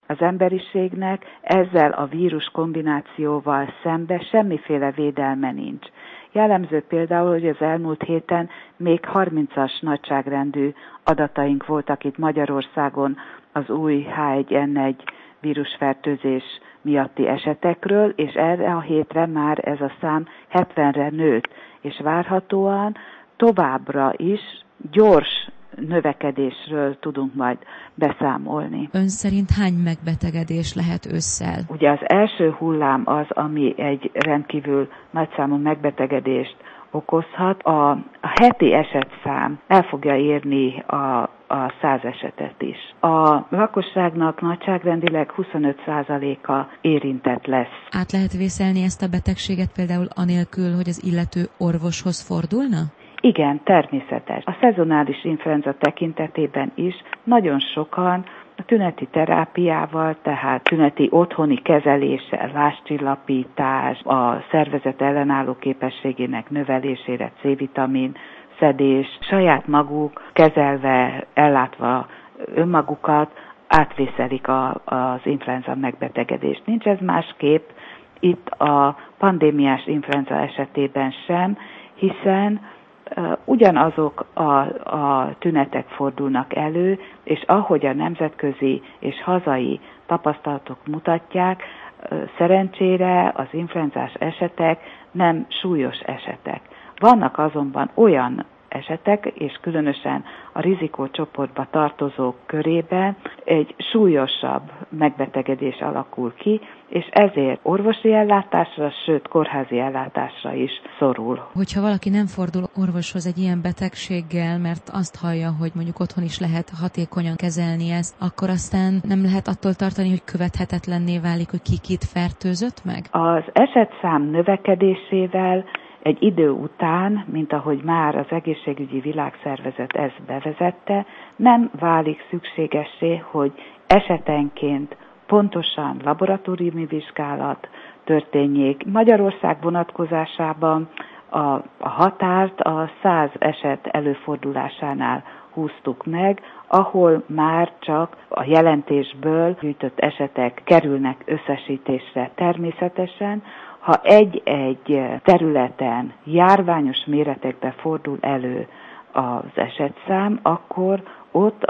Az emberiségnek ezzel a vírus kombinációval szembe semmiféle védelme nincs. Jellemző például, hogy az elmúlt héten még 30-as nagyságrendű adataink voltak itt Magyarországon az új H1N1 vírusfertőzés miatti esetekről, és erre a hétre már ez a szám 70-re nőtt, és várhatóan továbbra is gyors növekedésről tudunk majd beszámolni. Ön szerint hány megbetegedés lehet ősszel? Ugye az első hullám az, ami egy rendkívül nagyszámú megbetegedést okozhat. A heti esetszám el fogja érni a 100 esetet is. A lakosságnak nagyságrendileg 25%-a érintett lesz. Át lehet vészelni ezt a betegséget például anélkül, hogy az illető orvoshoz fordulna? Igen, természetes. A szezonális influenza tekintetében is nagyon sokan a tüneti terápiával, tehát tüneti otthoni kezeléssel, lázcsillapítás, a szervezet ellenálló képességének növelésére C-vitamin szedés, saját maguk kezelve, ellátva önmagukat átvészelik az influenza megbetegedést. Nincs ez másképp itt a pandémiás influenza esetében sem, hiszen ugyanazok a tünetek fordulnak elő, és ahogy a nemzetközi és hazai tapasztalatok mutatják, szerencsére az influenzás esetek nem súlyos esetek. Vannak azonban olyan esetek, és különösen a rizikócsoportba tartozók körében egy súlyosabb megbetegedés alakul ki, és ezért orvosi ellátásra, sőt kórházi ellátásra is szorul. Hogyha valaki nem fordul orvoshoz egy ilyen betegséggel, mert azt hallja, hogy mondjuk otthon is lehet hatékonyan kezelni ezt, akkor aztán nem lehet attól tartani, hogy követhetetlenné válik, hogy ki kit fertőzött meg? Az esetszám növekedésével egy idő után, mint ahogy már az Egészségügyi Világszervezet ezt bevezette, nem válik szükségessé, hogy esetenként pontosan laboratóriumi vizsgálat történjék. Magyarország vonatkozásában a határt a 100 eset előfordulásánál húztuk meg, ahol már csak a jelentésből gyűjtött esetek kerülnek összesítésre természetesen. Ha egy-egy területen járványos méretekben fordul elő az esetszám, akkor ott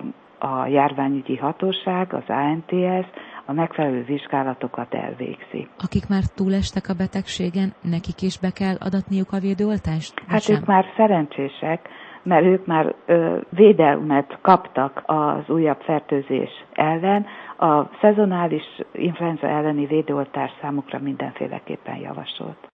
a járványügyi hatóság, az ANTS a megfelelő vizsgálatokat elvégzi. Akik már túlestek a betegségen, nekik is be kell adatniuk a védőoltást? Hát ők már szerencsések, mert ők már védelmet kaptak az újabb fertőzés ellen. A szezonális influenza elleni védőoltás számukra mindenféleképpen javasolt.